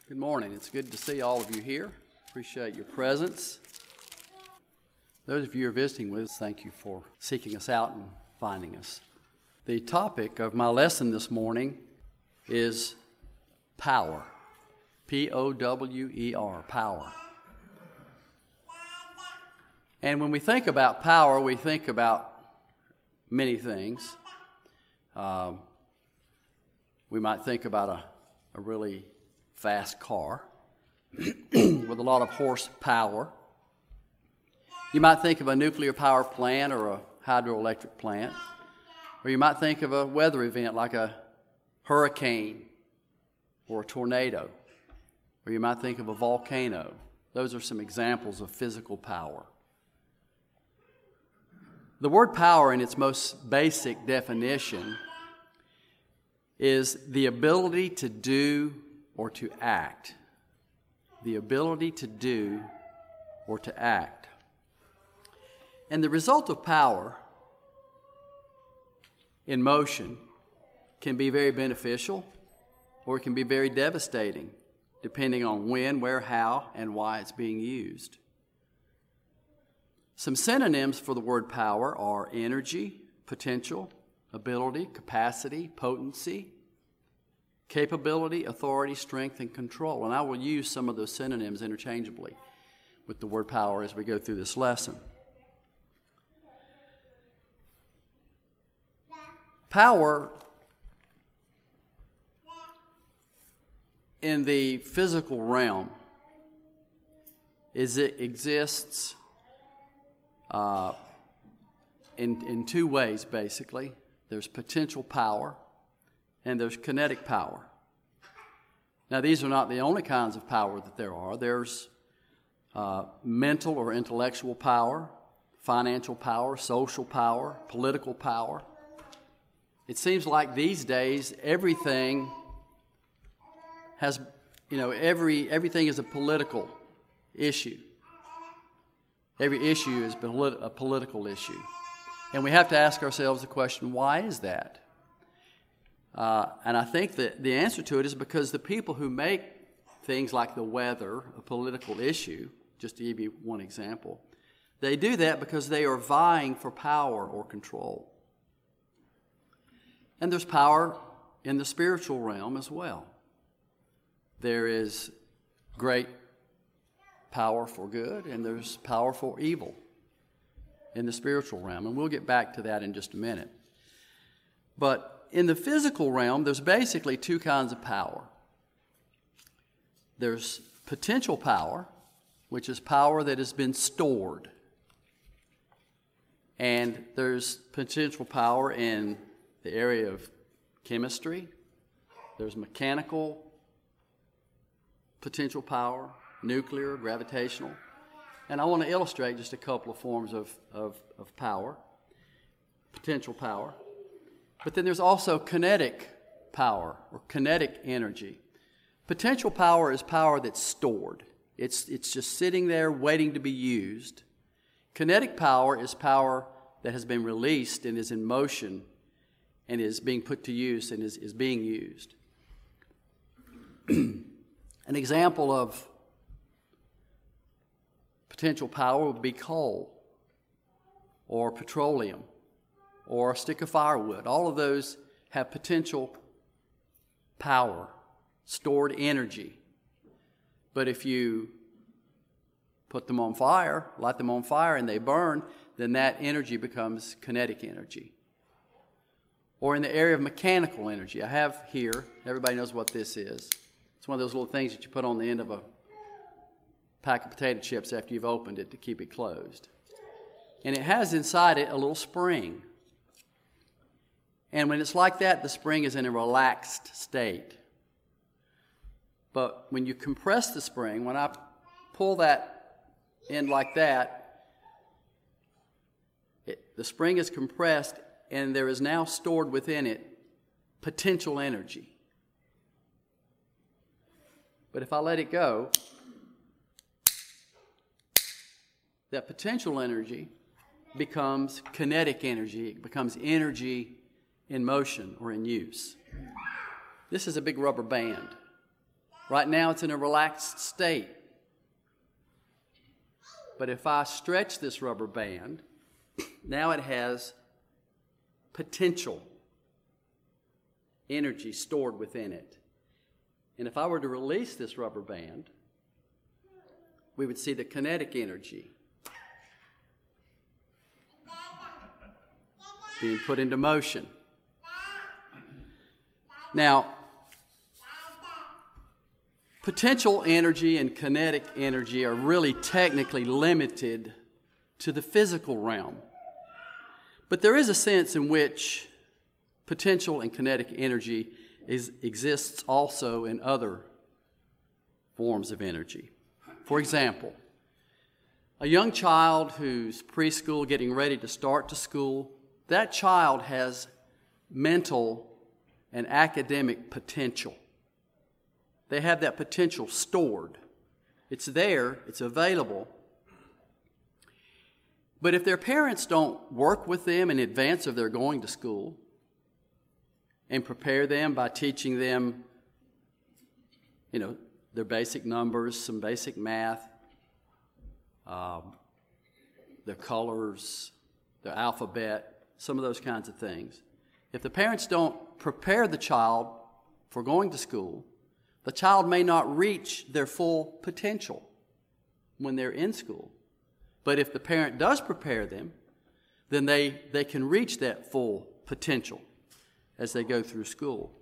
Good morning. It's good to see all of you here. Appreciate your presence. Those of you who are visiting with us, thank you for seeking us out and finding us. The topic of my lesson this morning is power. P-O-W-E-R, power. And when we think about power, we think about many things. We might think about a really fast car with a lot of horsepower. You might think of a nuclear power plant or a hydroelectric plant. Or you might think of a weather event like a hurricane or a tornado. Or you might think of a volcano. Those are some examples of physical power. The word power in its most basic definition is the ability to do or to act. The ability to do or to act. And the result of power in motion can be very beneficial or it can be very devastating, depending on when, where, how, and why it's being used. Some synonyms for the word power are energy, potential, ability, capacity, potency, capability, authority, strength, and control. And I will use some of those synonyms interchangeably with the word power as we go through this lesson. Power in the physical realm exists in two ways, basically. There's potential power and there's kinetic power. Now, these are not the only kinds of power that there are. There's mental or intellectual power, financial power, social power, political power. It seems like these days everything has, everything is a political issue. Every issue is a political issue. And we have to ask ourselves the question, why is that? And I think that the answer to it is because the people who make things like the weather a political issue, just to give you one example, they do that because they are vying for power or control. And there's power in the spiritual realm as well. There is great power for good, and there's power for evil in the spiritual realm. And we'll get back to that in just a minute. But in the physical realm, there's basically two kinds of power. There's potential power, which is power that has been stored. And there's potential power in the area of chemistry. There's mechanical potential power, nuclear, gravitational. And I want to illustrate just a couple of forms of power, potential power. But then there's also kinetic power or kinetic energy. Potential power is power that's stored. It's just sitting there waiting to be used. Kinetic power is power that has been released and is in motion and is being put to use and is being used. An example of potential power would be coal or petroleum or a stick of firewood. All of those have potential power, stored energy. But if you put them on fire, light them on fire, and they burn, then that energy becomes kinetic energy. Or in the area of mechanical energy, I have here, everybody knows what this is. It's one of those little things that you put on the end of a pack of potato chips after you've opened it to keep it closed. And it has inside it a little spring. And when it's like that, the spring is in a relaxed state. But when you compress the spring, when I pull that in like that, the spring is compressed and there is now stored within it potential energy. But if I let it go, that potential energy becomes kinetic energy. It becomes energy in motion or in use. This is a big rubber band. Right now it's in a relaxed state. But if I stretch this rubber band, now it has potential energy stored within it. And if I were to release this rubber band, we would see the kinetic energy being put into motion. Now, potential energy and kinetic energy are really technically limited to the physical realm. But there is a sense in which potential and kinetic energy exists also in other forms of energy. For example, a young child who's preschool, getting ready to start to school, that child has mental and academic potential. They have that potential stored. It's there, it's available. But if their parents don't work with them in advance of their going to school and prepare them by teaching them, their basic numbers, some basic math, their colors, their alphabet, some of those kinds of things. If the parents don't prepare the child for going to school, the child may not reach their full potential when they're in school. But if the parent does prepare them, then they can reach that full potential as they go through school.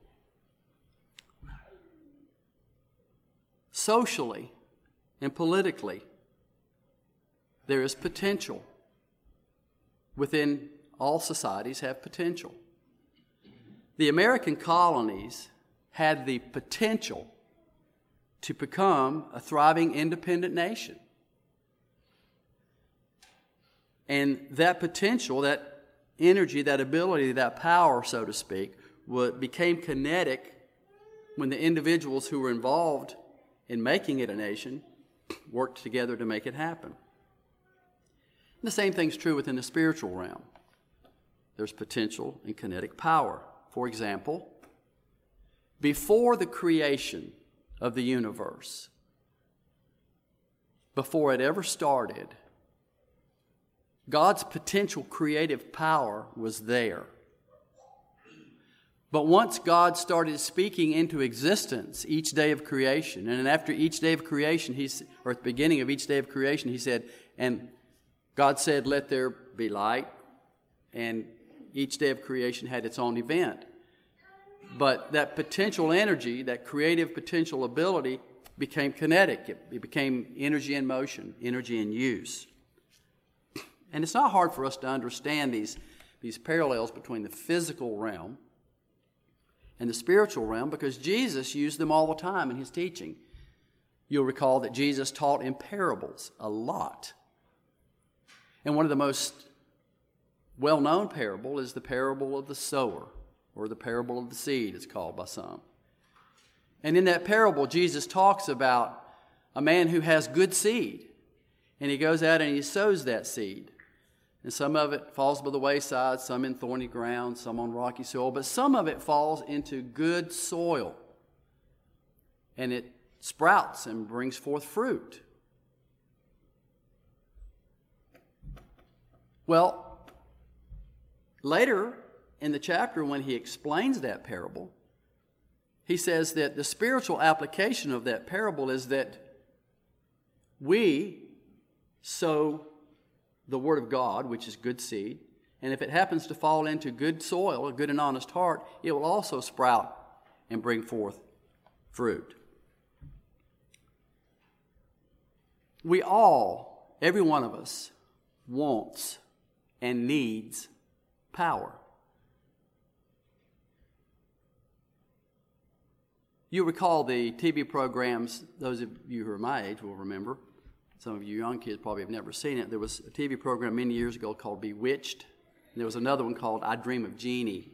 Socially and politically, there is potential. Within all societies have potential. The American colonies had the potential to become a thriving independent nation. And that potential, that energy, that ability, that power, so to speak, became kinetic when the individuals who were involved in making it a nation worked together to make it happen. And the same thing's true within the spiritual realm. There's potential and kinetic power. For example, before the creation of the universe, before it ever started, God's potential creative power was there. But once God started speaking into existence each day of creation, and after each day of creation, or at the beginning of each day of creation, he said, and God said, "Let there be light," and each day of creation had its own event. But that potential energy, that creative potential ability, became kinetic. It became energy in motion, energy in use. And it's not hard for us to understand these parallels between the physical realm and the spiritual realm, because Jesus used them all the time in his teaching. You'll recall that Jesus taught in parables a lot. And one of the most well-known parable is the parable of the sower, or the parable of the seed, it's called by some. And in that parable, Jesus talks about a man who has good seed, and he goes out and he sows that seed. And some of it falls by the wayside, some in thorny ground, some on rocky soil, but some of it falls into good soil. And it sprouts and brings forth fruit. Well, later in the chapter when he explains that parable, he says that the spiritual application of that parable is that we sow the Word of God, which is good seed, and if it happens to fall into good soil, a good and honest heart, it will also sprout and bring forth fruit. We all, every one of us, wants and needs power. You recall the TV programs, those of you who are my age will remember. Some of you young kids probably have never seen it. There was a TV program many years ago called Bewitched. And there was another one called I Dream of Jeannie.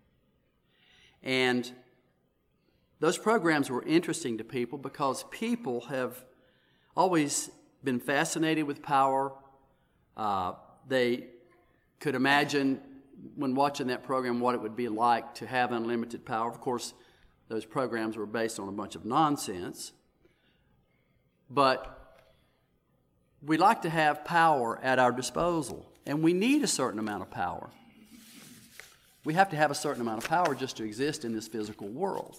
And those programs were interesting to people because people have always been fascinated with power. They could imagine when watching that program what it would be like to have unlimited power. Of course, Those programs were based on a bunch of nonsense. But we like to have power at our disposal, and we need a certain amount of power. We have to have a certain amount of power just to exist in this physical world.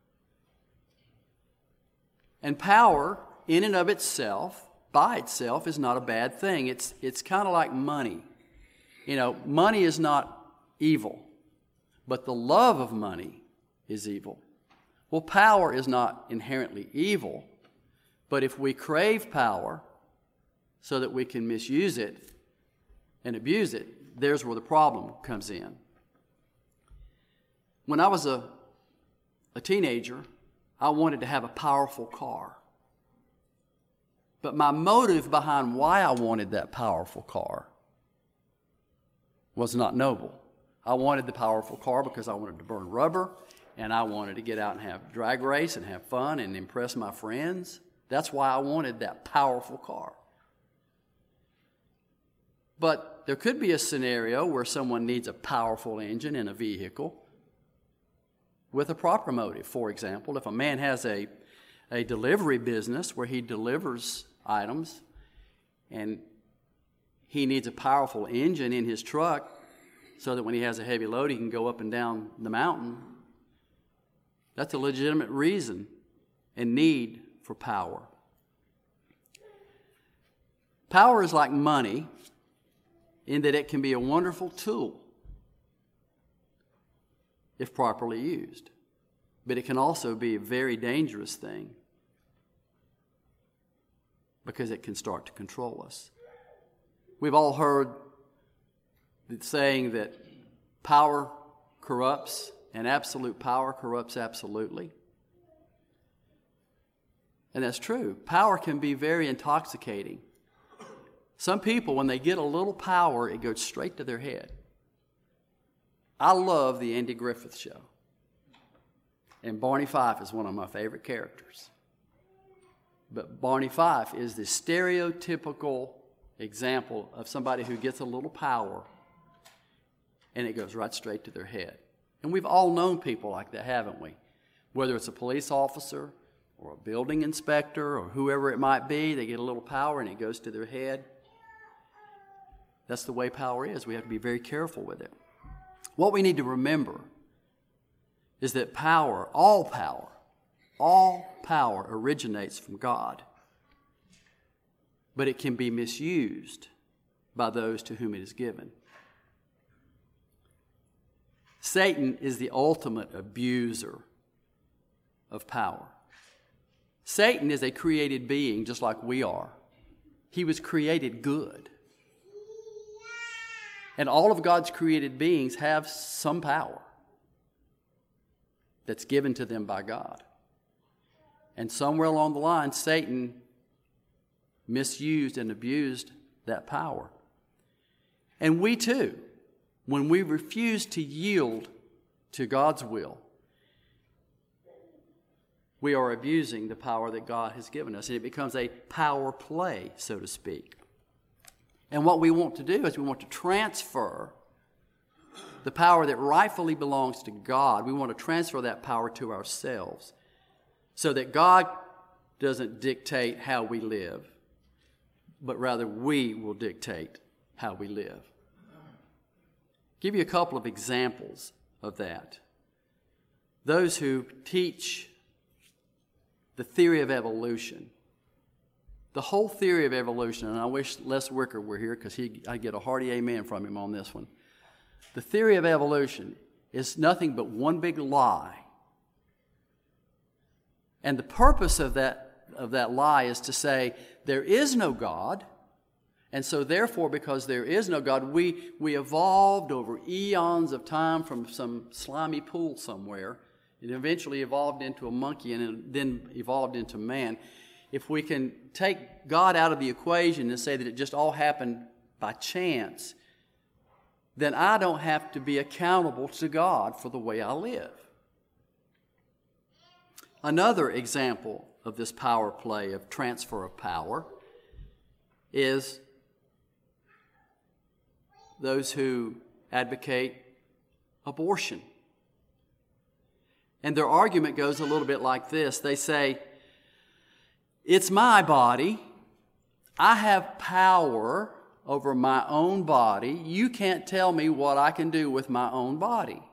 And power, in and of itself, by itself, is not a bad thing. It's kind of like money. You know, money is not evil, but the love of money is evil. Well, power is not inherently evil, but if we crave power so that we can misuse it and abuse it, there's where the problem comes in. When I was a teenager, I wanted to have a powerful car. But my motive behind why I wanted that powerful car was not noble. I wanted the powerful car because I wanted to burn rubber, and I wanted to get out and have drag race and have fun and impress my friends. That's why I wanted that powerful car. But there could be a scenario where someone needs a powerful engine in a vehicle with a proper motive. For example, if a man has a delivery business where he delivers items and he needs a powerful engine in his truck so that when he has a heavy load he can go up and down the mountain, that's a legitimate reason and need for power. Power is like money in that it can be a wonderful tool if properly used, but it can also be a very dangerous thing because it can start to control us. We've all heard the saying that power corrupts and absolute power corrupts absolutely. And that's true. Power can be very intoxicating. Some people, when they get a little power, it goes straight to their head. I love the Andy Griffith Show. And Barney Fife is one of my favorite characters. But Barney Fife is the stereotypical example of somebody who gets a little power and it goes right straight to their head. And we've all known people like that, haven't we? Whether it's a police officer or a building inspector or whoever it might be, they get a little power and it goes to their head. That's the way power is. We have to be very careful with it. What we need to remember is that all power originates from God. But it can be misused by those to whom it is given. Satan is the ultimate abuser of power. Satan is a created being just like we are. He was created good. And all of God's created beings have some power that's given to them by God. And somewhere along the line, Satan misused and abused that power. And we too, when we refuse to yield to God's will, we are abusing the power that God has given us. And it becomes a power play, so to speak. And what we want to do is we want to transfer the power that rightfully belongs to God. We want to transfer that power to ourselves so that God doesn't dictate how we live, but rather we will dictate how we live. Give you a couple of examples of that. Those who teach the theory of evolution, the whole theory of evolution, and I wish Les Wicker were here because I'd get a hearty amen from him on this one. The theory of evolution is nothing but one big lie. And the purpose of that lie is to say there is no God, and so therefore because there is no God, we evolved over eons of time from some slimy pool somewhere. It eventually evolved into a monkey and then evolved into man. If we can take God out of the equation and say that it just all happened by chance, then I don't have to be accountable to God for the way I live. Another example of this power play of transfer of power is those who advocate abortion. And their argument goes a little bit like this. They say, it's my body. I have power over my own body. You can't tell me what I can do with my own body.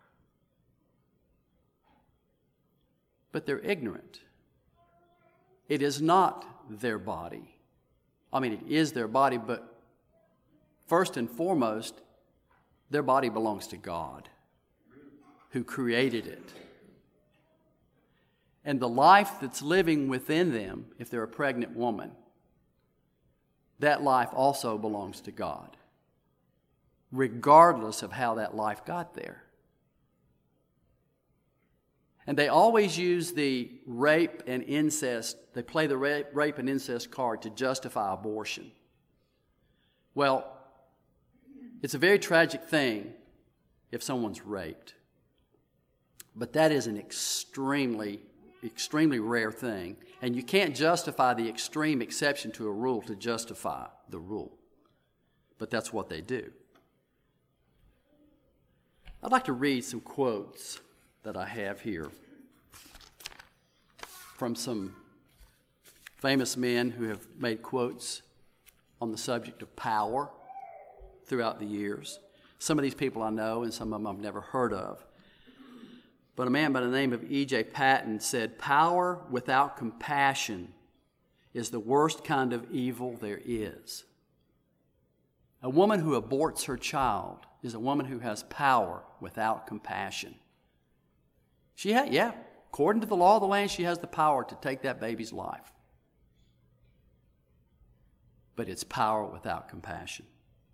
But they're ignorant. It is not their body. I mean, it is their body, but first and foremost, their body belongs to God, who created it. And the life that's living within them, if they're a pregnant woman, that life also belongs to God, regardless of how that life got there. And they always use the rape and incest, they play the rape and incest card to justify abortion. Well, it's a very tragic thing if someone's raped. But that is an extremely rare thing. And you can't justify the extreme exception to a rule to justify the rule. But that's what they do. I'd like to read some quotes that I have here from some famous men who have made quotes on the subject of power throughout the years. Some of these people I know, and some of them I've never heard of. But a man by the name of E.J. Patton said, "Power without compassion is the worst kind of evil there is." A woman who aborts her child is a woman who has power without compassion. According to the law of the land, she has the power to take that baby's life. But it's power without compassion.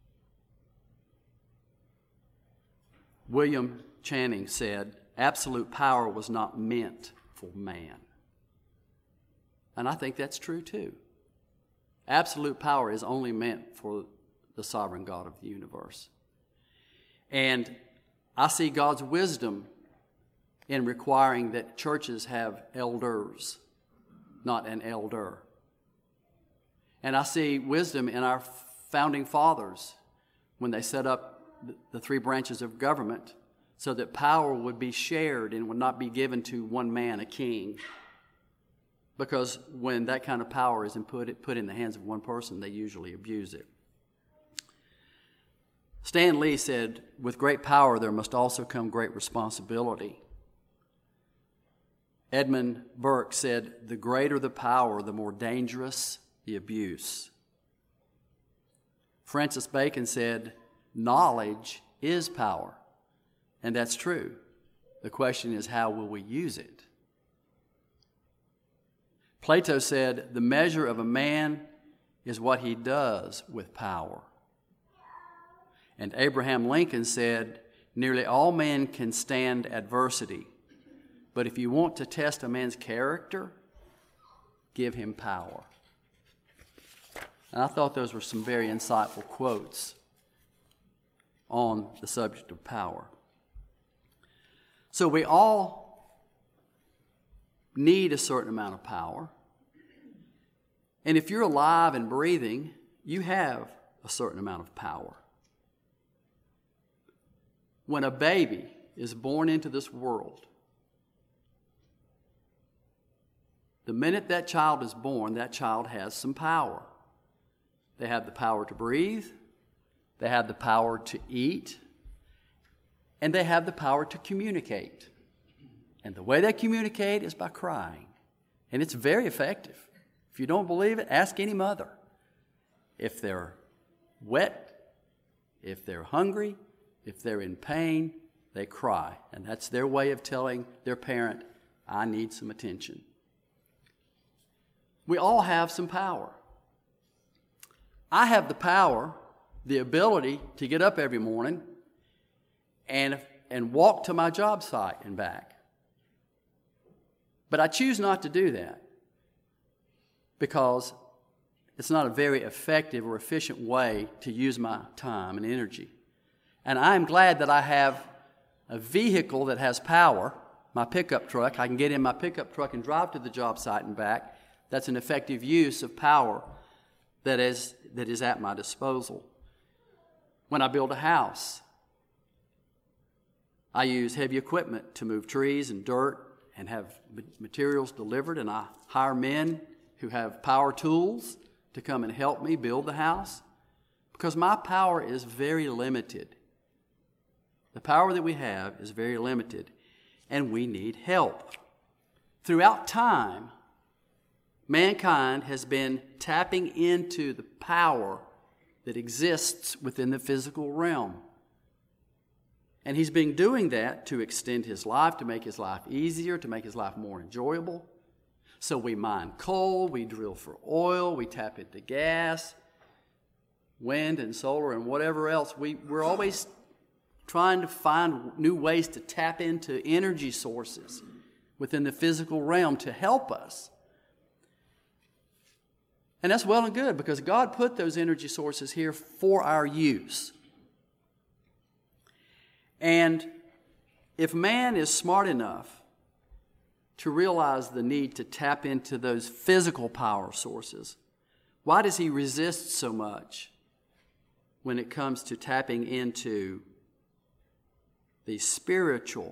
William Channing said, "Absolute power was not meant for man." And I think that's true too. Absolute power is only meant for the sovereign God of the universe. And I see God's wisdom in requiring that churches have elders, not an elder. And I see wisdom in our founding fathers when they set up the three branches of government so that power would be shared and would not be given to one man, a king. Because when that kind of power is put in the hands of one person, they usually abuse it. Stan Lee said, "With great power there must also come great responsibility." Edmund Burke said, "The greater the power, the more dangerous the abuse." Francis Bacon said, "Knowledge is power." And that's true. The question is, how will we use it? Plato said, "The measure of a man is what he does with power." And Abraham Lincoln said, "Nearly all men can stand adversity. But if you want to test a man's character, give him power." And I thought those were some very insightful quotes on the subject of power. So we all need a certain amount of power. And if you're alive and breathing, you have a certain amount of power. When a baby is born into this world, the minute that child is born, that child has some power. They have the power to breathe, they have the power to eat, and they have the power to communicate. And the way they communicate is by crying. And it's very effective. If you don't believe it, ask any mother. If they're wet, if they're hungry, if they're in pain, they cry. And that's their way of telling their parent, "I need some attention." We all have some power. I have the power, the ability to get up every morning and walk to my job site and back. But I choose not to do that because it's not a very effective or efficient way to use my time and energy. And I'm glad that I have a vehicle that has power, my pickup truck. I can get in my pickup truck and drive to the job site and back. That's an effective use of power that is at my disposal. When I build a house, I use heavy equipment to move trees and dirt and have materials delivered, and I hire men who have power tools to come and help me build the house because my power is very limited. The power that we have is very limited, and we need help. Throughout time, mankind has been tapping into the power that exists within the physical realm. And he's been doing that to extend his life, to make his life easier, to make his life more enjoyable. So we mine coal, we drill for oil, we tap into gas, wind and solar and whatever else. We're always trying to find new ways to tap into energy sources within the physical realm to help us. And that's well and good because God put those energy sources here for our use. And if man is smart enough to realize the need to tap into those physical power sources, why does he resist so much when it comes to tapping into the spiritual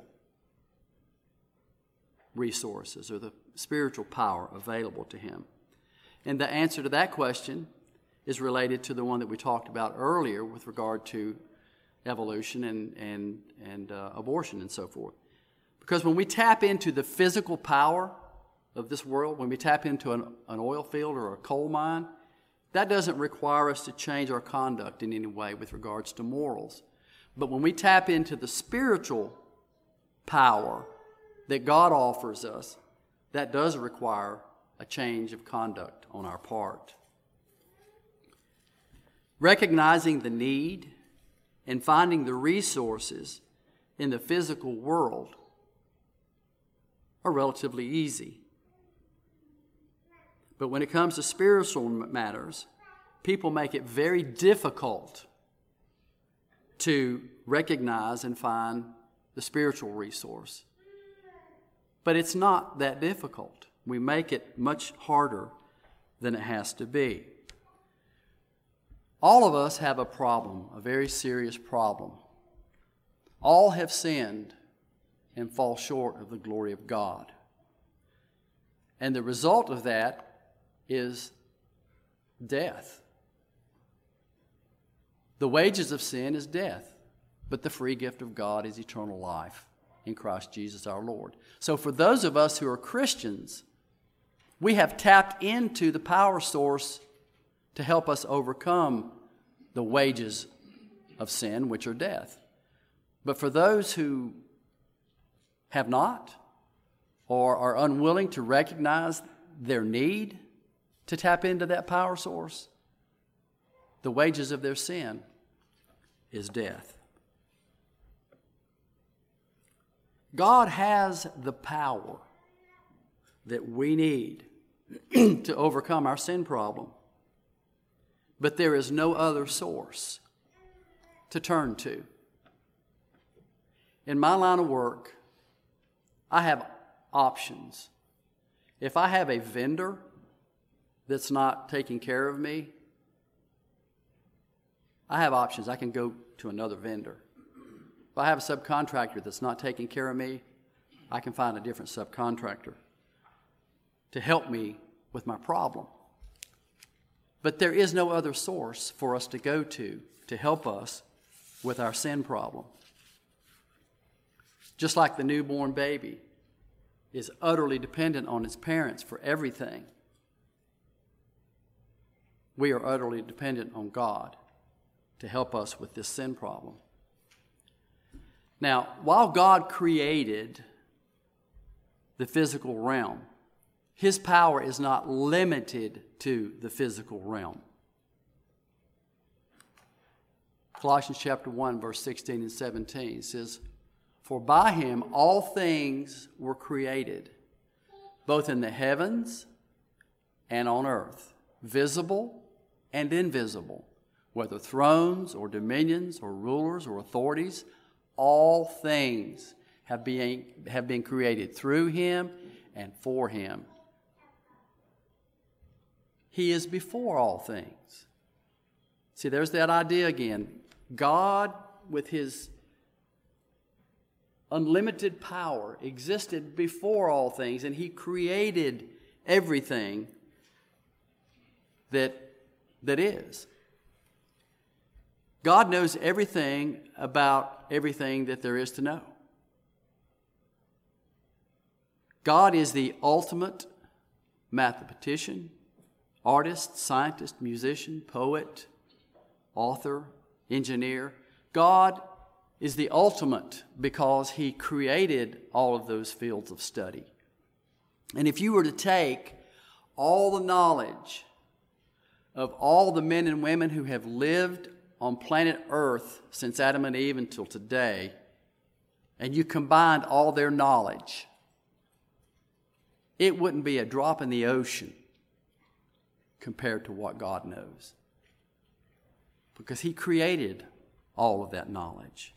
resources or the spiritual power available to him? And the answer to that question is related to the one that we talked about earlier with regard to evolution and abortion and so forth. Because when we tap into the physical power of this world, when we tap into an oil field or a coal mine, that doesn't require us to change our conduct in any way with regards to morals. But when we tap into the spiritual power that God offers us, that does require a change of conduct on our part. Recognizing the need and finding the resources in the physical world are relatively easy. But when it comes to spiritual matters, people make it very difficult to recognize and find the spiritual resource. But it's not that difficult. We make it much harder than it has to be. All of us have a problem, a very serious problem. All have sinned and fall short of the glory of God. And the result of that is death. The wages of sin is death, but the free gift of God is eternal life in Christ Jesus our Lord. So for those of us who are Christians, we have tapped into the power source to help us overcome the wages of sin, which are death. But for those who have not or are unwilling to recognize their need to tap into that power source, the wages of their sin is death. God has the power that we need to overcome our sin problem. But there is no other source to turn to. In my line of work, I have options. If I have a vendor that's not taking care of me, I have options. I can go to another vendor. If I have a subcontractor that's not taking care of me, I can find a different subcontractor to help me with my problem. But there is no other source for us to go to help us with our sin problem. Just like the newborn baby is utterly dependent on its parents for everything, we are utterly dependent on God to help us with this sin problem. Now, while God created the physical realm, His power is not limited to the physical realm. Colossians chapter 1, verse 16 and 17 says, "For by Him all things were created, both in the heavens and on earth, visible and invisible, whether thrones or dominions or rulers or authorities, all things have been created through Him and for Him." He is before all things. See, there's that idea again. God, with His unlimited power, existed before all things, and He created everything that is. God knows everything about everything that there is to know. God is the ultimate mathematician, artist, scientist, musician, poet, author, engineer. God is the ultimate because He created all of those fields of study. And if you were to take all the knowledge of all the men and women who have lived on planet Earth since Adam and Eve until today, and you combined all their knowledge, it wouldn't be a drop in the ocean compared to what God knows. Because He created all of that knowledge.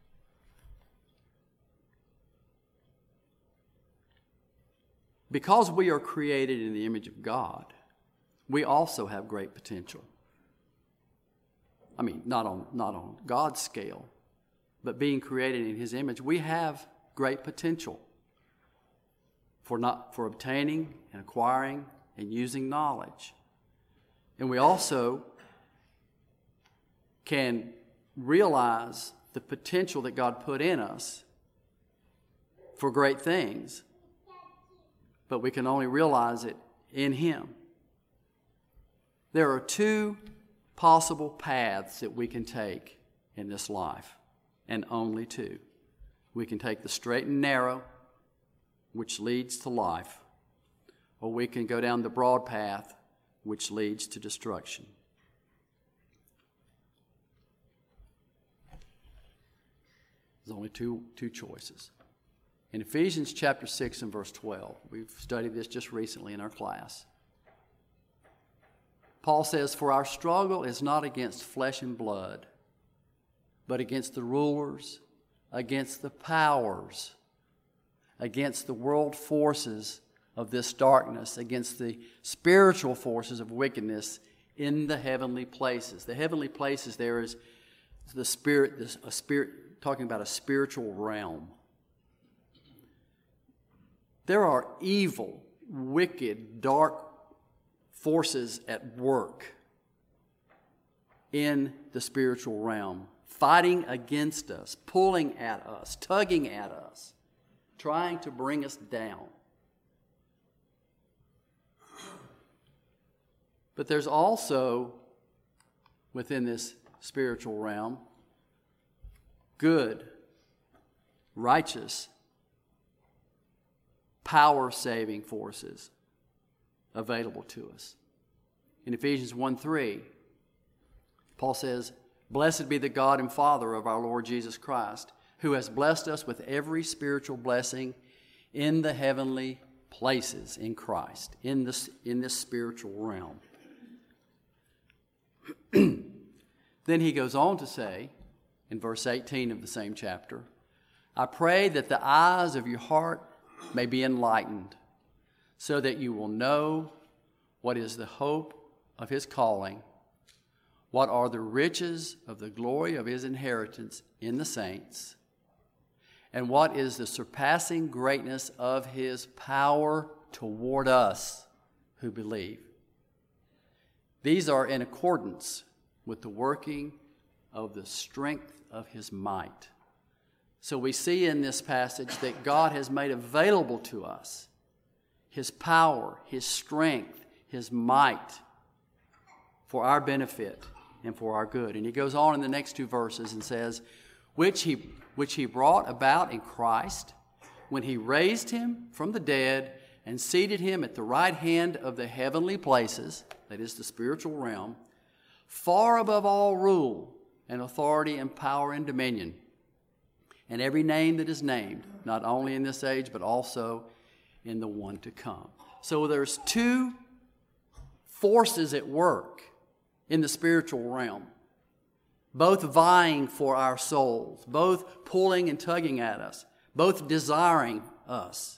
Because we are created in the image of God, we also have great potential. I mean, not on God's scale, but being created in His image, we have great potential for obtaining and acquiring and using knowledge. And we also can realize the potential that God put in us for great things, but we can only realize it in Him. There are two possible paths that we can take in this life, and only two. We can take the straight and narrow, which leads to life, or we can go down the broad path, which leads to destruction. There's only two choices. In Ephesians chapter 6 and verse 12, we've studied this just recently in our class. Paul says, "For our struggle is not against flesh and blood, but against the rulers, against the powers, against the world forces of this darkness, against the spiritual forces of wickedness in the heavenly places." The heavenly places there is the spirit, a spirit, talking about a spiritual realm. There are evil, wicked, dark forces at work in the spiritual realm, fighting against us, pulling at us, tugging at us, trying to bring us down. But there's also, within this spiritual realm, good, righteous, power-saving forces available to us. In Ephesians 1:3, Paul says, "Blessed be the God and Father of our Lord Jesus Christ, who has blessed us with every spiritual blessing in the heavenly places in Christ," in this spiritual realm. Then he goes on to say, in verse 18 of the same chapter, "I pray that the eyes of your heart may be enlightened, so that you will know what is the hope of His calling, what are the riches of the glory of His inheritance in the saints, and what is the surpassing greatness of His power toward us who believe. These are in accordance with the working of the strength of His might." So we see in this passage that God has made available to us His power, His strength, His might for our benefit and for our good. And he goes on in the next two verses and says, which he brought about in Christ when He raised Him from the dead and seated Him at the right hand of the heavenly places, that is the spiritual realm, far above all rule and authority and power and dominion, and every name that is named, not only in this age, but also in the one to come. So there's two forces at work in the spiritual realm, both vying for our souls, both pulling and tugging at us, both desiring us.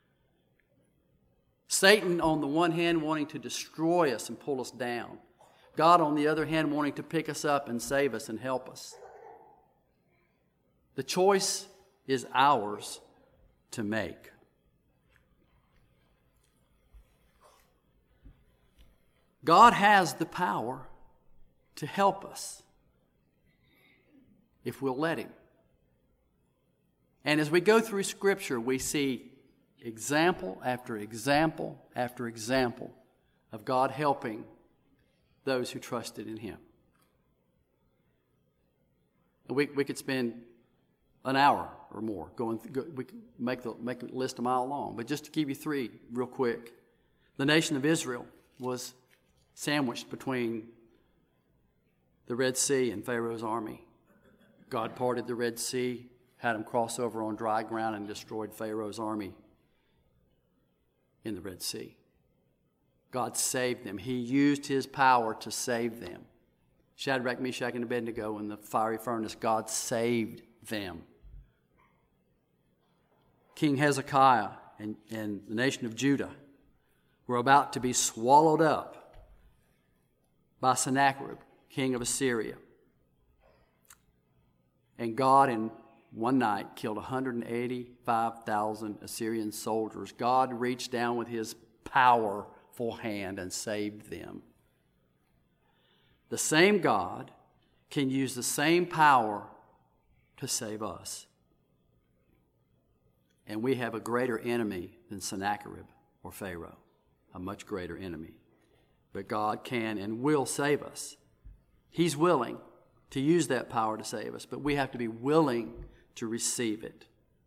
Satan, on the one hand, wanting to destroy us and pull us down. God, on the other hand, wanting to pick us up and save us and help us. The choice is ours to make. God has the power to help us if we'll let Him. And as we go through Scripture, we see example after example after example of God helping those who trusted in Him. We could spend an hour or more we could make the list a mile long. But just to give you three real quick. The nation of Israel was sandwiched between the Red Sea and Pharaoh's army. God parted the Red Sea, had them cross over on dry ground, and destroyed Pharaoh's army in the Red Sea. God saved them. He used His power to save them. Shadrach, Meshach, and Abednego in the fiery furnace, God saved them. King Hezekiah and the nation of Judah were about to be swallowed up by Sennacherib, king of Assyria. And God, in one night, killed 185,000 Assyrian soldiers. God reached down with His powerful hand and saved them. The same God can use the same power to save us. And we have a greater enemy than Sennacherib or Pharaoh, a much greater enemy. But God can and will save us. He's willing to use that power to save us, but we have to be willing to receive it.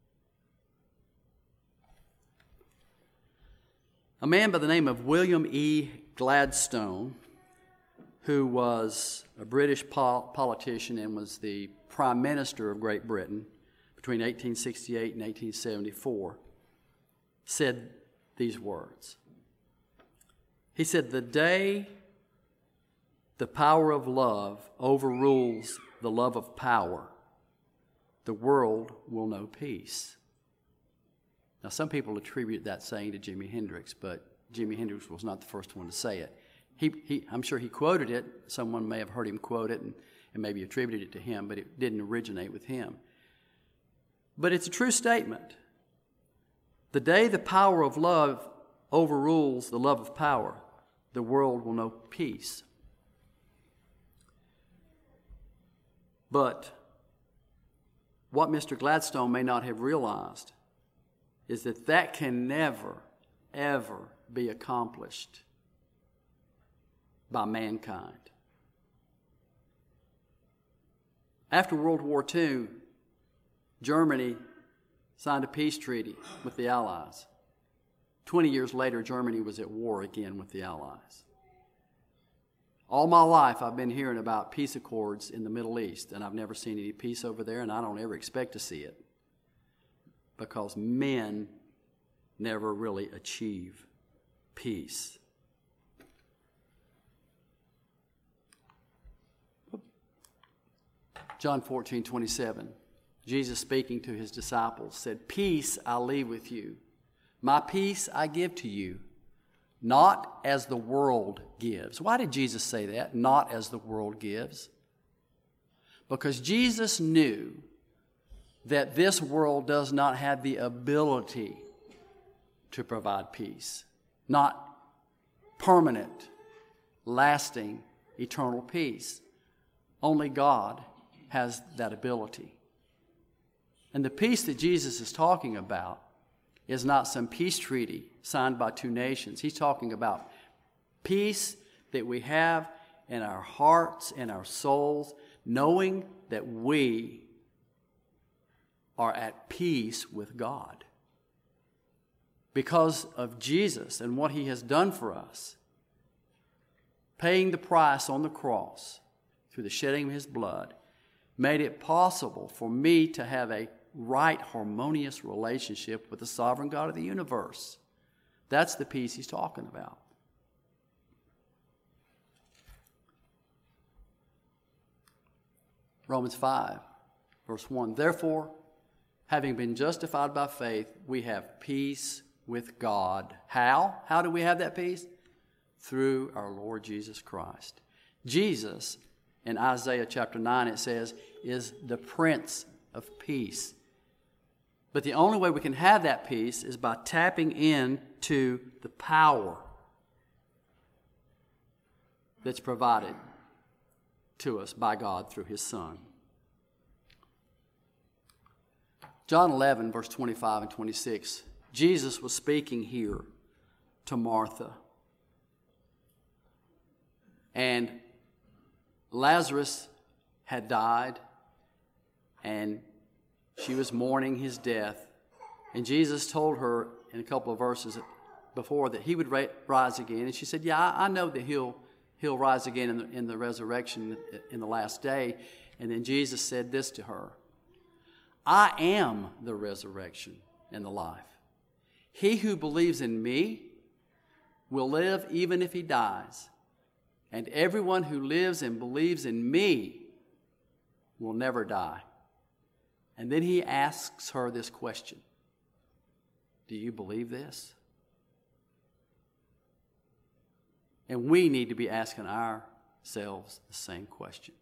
A man by the name of William E. Gladstone, who was a British politician and was the Prime Minister of Great Britain between 1868 and 1874, said these words. He said, "The day the power of love overrules the love of power, the world will know peace." Now, some people attribute that saying to Jimi Hendrix, but Jimi Hendrix was not the first one to say it. I'm sure he quoted it. Someone may have heard him quote it and maybe attributed it to him, but it didn't originate with him. But it's a true statement. The day the power of love overrules the love of power, the world will know peace. But what Mr. Gladstone may not have realized is that can never, ever be accomplished by mankind. After World War II, Germany signed a peace treaty with the Allies. 20 years later, Germany was at war again with the Allies. All my life, I've been hearing about peace accords in the Middle East, and I've never seen any peace over there, and I don't ever expect to see it, because men never really achieve peace. John 14:27, Jesus speaking to His disciples said, "Peace I leave with you. My peace I give to you, not as the world gives." Why did Jesus say that? Not as the world gives. Because Jesus knew that this world does not have the ability to provide peace. Not permanent, lasting, eternal peace. Only God has that ability. And the peace that Jesus is talking about is not some peace treaty signed by two nations. He's talking about peace that we have in our hearts and our souls, knowing that we are at peace with God. Because of Jesus and what He has done for us, paying the price on the cross through the shedding of His blood, made it possible for me to have a right, harmonious relationship with the sovereign God of the universe. That's the peace He's talking about. Romans 5, verse 1. Therefore, having been justified by faith, we have peace with God. How? How do we have that peace? Through our Lord Jesus Christ. Jesus, in Isaiah chapter 9, it says, is the Prince of Peace. But the only way we can have that peace is by tapping into the power that's provided to us by God through His Son. John 11, verse 25 and 26. Jesus was speaking here to Martha. And Lazarus had died, and she was mourning his death. And Jesus told her in a couple of verses before that he would rise again. And she said, yeah, I know that he'll rise again in the resurrection in the last day. And then Jesus said this to her, I am the resurrection and the life. He who believes in me will live even if he dies. And everyone who lives and believes in me will never die. And then he asks her this question. Do you believe this? And we need to be asking ourselves the same question.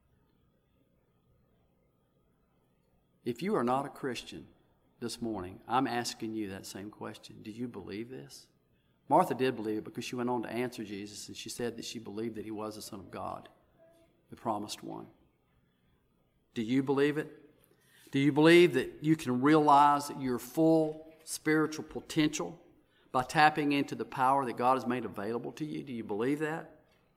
If you are not a Christian this morning, I'm asking you that same question. Do you believe this? Martha did believe it because she went on to answer Jesus, and she said that she believed that he was the Son of God, the promised one. Do you believe it? Do you believe that you can realize that your full spiritual potential by tapping into the power that God has made available to you? Do you believe that?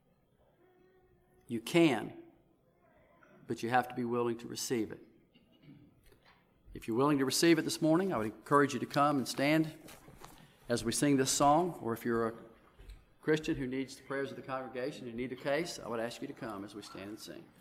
You can, but you have to be willing to receive it. If you're willing to receive it this morning, I would encourage you to come and stand as we sing this song. Or if you're a Christian who needs the prayers of the congregation and need a case, I would ask you to come as we stand and sing.